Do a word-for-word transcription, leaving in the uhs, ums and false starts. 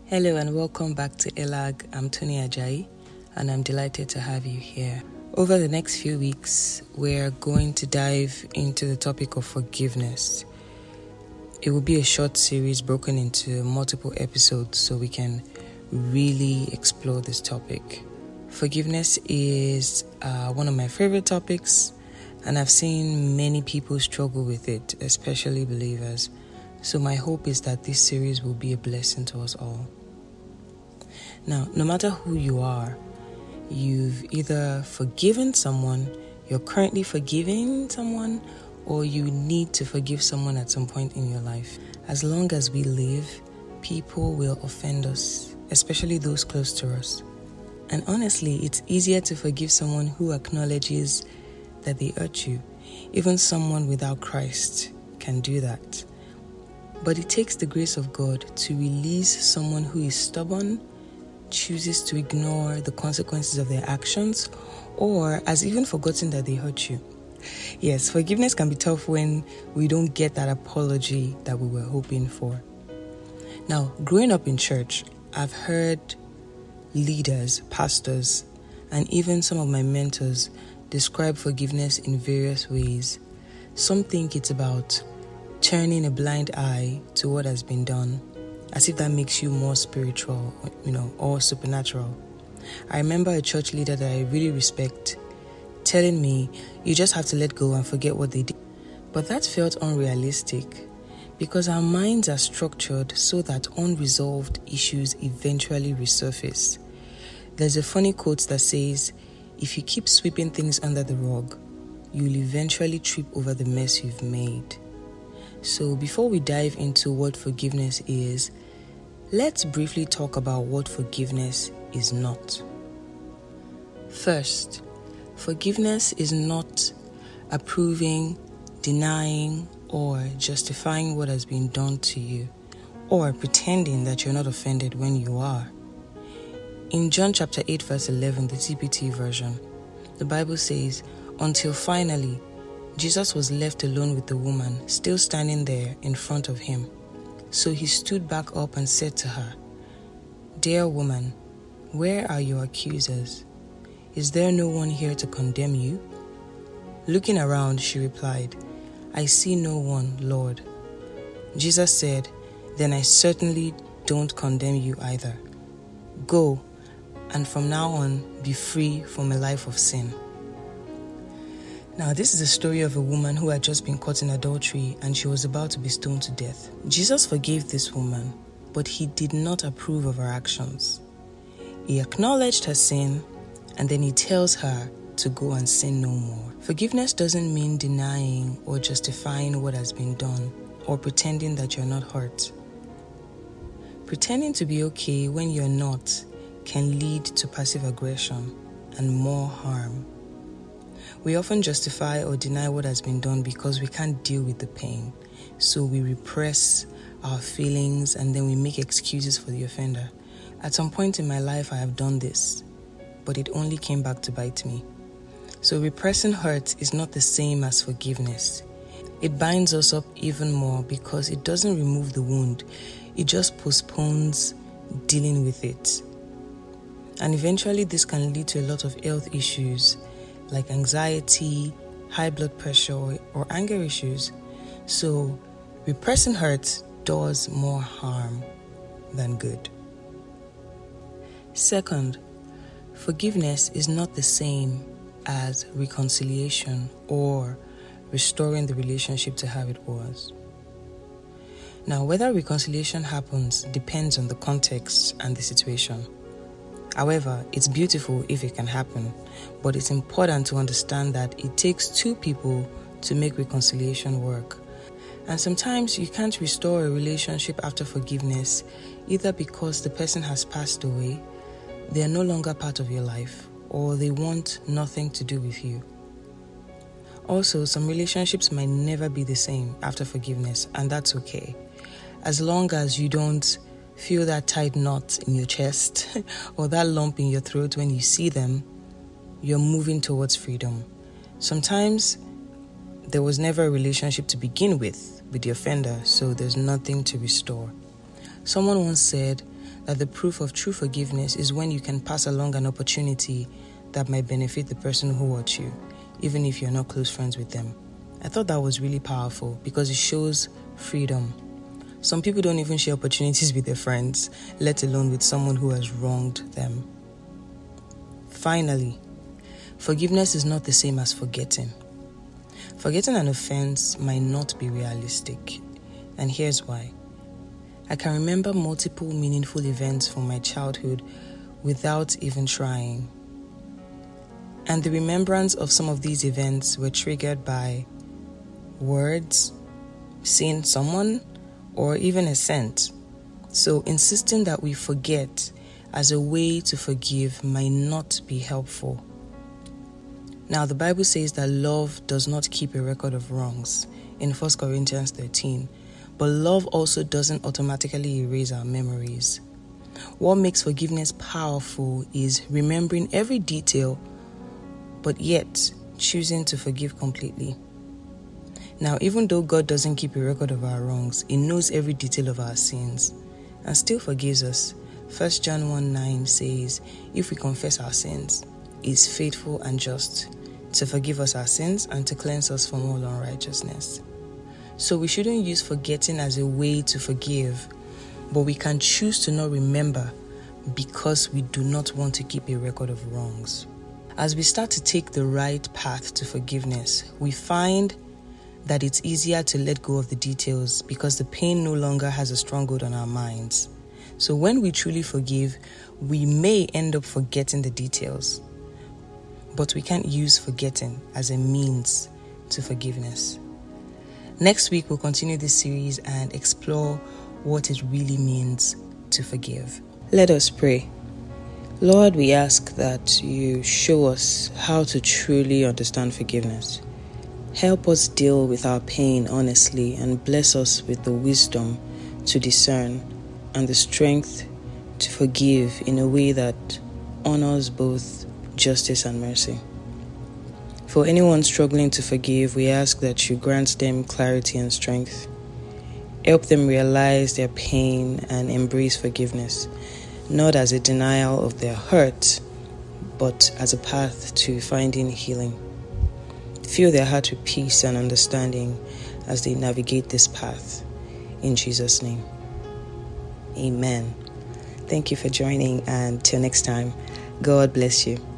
Hello and welcome back to Elag. I'm Tony Ajayi and I'm delighted to have you here. Over the next few weeks, we're going to dive into the topic of forgiveness. It will be a short series broken into multiple episodes so we can really explore this topic. Forgiveness is uh, one of my favorite topics, and I've seen many people struggle with it, especially believers. So my hope is that this series will be a blessing to us all. Now, no matter who you are, you've either forgiven someone, you're currently forgiving someone, or you need to forgive someone at some point in your life. As long as we live, people will offend us, especially those close to us. And honestly, it's easier to forgive someone who acknowledges that they hurt you. Even someone without Christ can do that. But it takes the grace of God to release someone who is stubborn, chooses to ignore the consequences of their actions, or has even forgotten that they hurt you. Yes, forgiveness can be tough when we don't get that apology that we were hoping for. Now, growing up in church, I've heard leaders, pastors, and even some of my mentors describe forgiveness in various ways. Some think it's about turning a blind eye to what has been done, as if that makes you more spiritual, you know, or supernatural. I remember a church leader that I really respect telling me, you just have to let go and forget what they did. But that felt unrealistic because our minds are structured so that unresolved issues eventually resurface. There's a funny quote that says, if you keep sweeping things under the rug, you'll eventually trip over the mess you've made. So before we dive into what forgiveness is, let's briefly talk about what forgiveness is not. First, forgiveness is not approving, denying, or justifying what has been done to you, or pretending that you're not offended when you are. In John chapter eight verse eleven, the T P T version, the Bible says, until finally, Jesus was left alone with the woman, still standing there in front of him. So he stood back up and said to her, dear woman, where are your accusers? Is there no one here to condemn you? Looking around, she replied, I see no one, Lord. Jesus said, then I certainly don't condemn you either. Go, and from now on, be free from a life of sin. Now, this is the story of a woman who had just been caught in adultery and she was about to be stoned to death. Jesus forgave this woman, but he did not approve of her actions. He acknowledged her sin, and then he tells her to go and sin no more. Forgiveness doesn't mean denying or justifying what has been done or pretending that you're not hurt. Pretending to be okay when you're not can lead to passive aggression and more harm. We often justify or deny what has been done because we can't deal with the pain. So we repress our feelings and then we make excuses for the offender. At some point in my life, I have done this, but it only came back to bite me. So repressing hurt is not the same as forgiveness. It binds us up even more because it doesn't remove the wound. It just postpones dealing with it. And eventually this can lead to a lot of health issues like anxiety, high blood pressure, or anger issues. So repressing hurt does more harm than good. Second, forgiveness is not the same as reconciliation or restoring the relationship to how it was. Now, whether reconciliation happens depends on the context and the situation. However, it's beautiful if it can happen, but it's important to understand that it takes two people to make reconciliation work. And sometimes you can't restore a relationship after forgiveness, either because the person has passed away, they are no longer part of your life, or they want nothing to do with you. Also, some relationships might never be the same after forgiveness, and that's okay. As long as you don't feel that tight knot in your chest or that lump in your throat when you see them, you're moving towards freedom. Sometimes there was never a relationship to begin with with the offender, so there's nothing to restore. Someone once said, that the proof of true forgiveness is when you can pass along an opportunity that might benefit the person who hurt you, even if you're not close friends with them. I thought that was really powerful because it shows freedom. Some people don't even share opportunities with their friends, let alone with someone who has wronged them. Finally, forgiveness is not the same as forgetting. Forgetting an offense might not be realistic, and here's why. I can remember multiple meaningful events from my childhood without even trying. And the remembrance of some of these events were triggered by words, seeing someone, or even a scent. So insisting that we forget as a way to forgive might not be helpful. Now, the Bible says that love does not keep a record of wrongs in First Corinthians thirteen, but love also doesn't automatically erase our memories. What makes forgiveness powerful is remembering every detail, but yet choosing to forgive completely. Now, even though God doesn't keep a record of our wrongs, He knows every detail of our sins and still forgives us. First John one nine says, if we confess our sins, He is faithful and just to forgive us our sins and to cleanse us from all unrighteousness. So we shouldn't use forgetting as a way to forgive, but we can choose to not remember because we do not want to keep a record of wrongs. As we start to take the right path to forgiveness, we find that it's easier to let go of the details because the pain no longer has a stronghold on our minds. So when we truly forgive, we may end up forgetting the details, but we can't use forgetting as a means to forgiveness. Next week, we'll continue this series and explore what it really means to forgive. Let us pray. Lord, we ask that you show us how to truly understand forgiveness. Help us deal with our pain honestly and bless us with the wisdom to discern and the strength to forgive in a way that honors both justice and mercy. For anyone struggling to forgive, we ask that you grant them clarity and strength. Help them realize their pain and embrace forgiveness, not as a denial of their hurt, but as a path to finding healing. Fill their heart with peace and understanding as they navigate this path. In Jesus' name, amen. Thank you for joining, and till next time, God bless you.